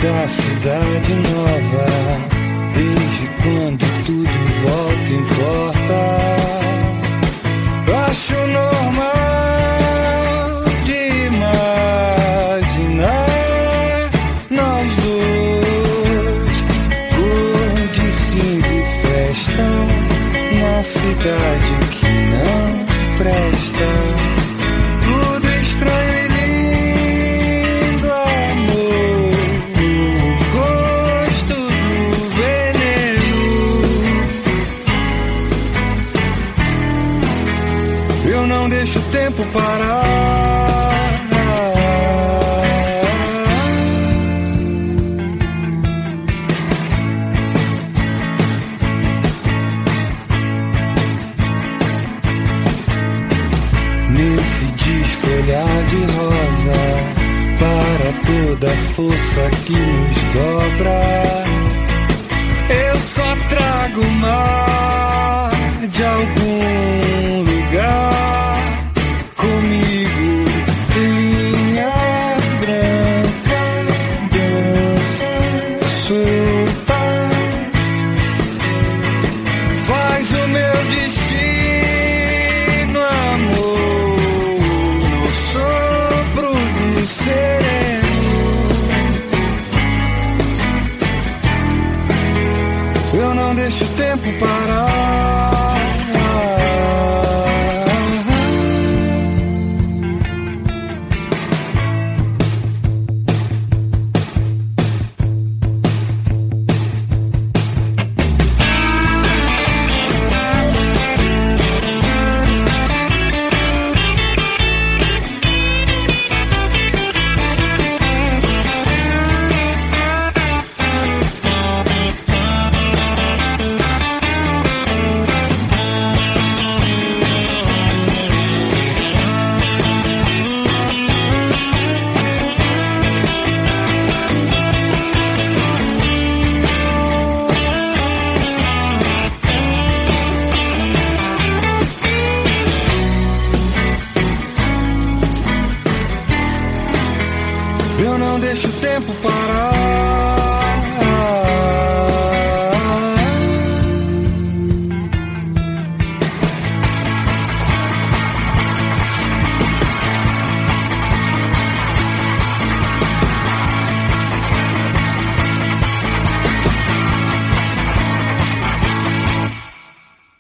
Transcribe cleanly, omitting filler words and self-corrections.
da cidade nova, desde quando tudo em volta importa. Acho normal de imaginar nós dois, cor de cinza e festa, na cidade que não presta. Tudo estranho e lindo, amor, o gosto do veneno. Eu não deixo o tempo parar. Nesse desfolhar de rosa, para toda a força que nos dobra, eu só trago o mar de algum lugar comigo. Linha branca, dança solta, faz o meu destino, amor, no sopro do sereno. Eu não deixo o tempo parar. Eu não deixo o tempo parar.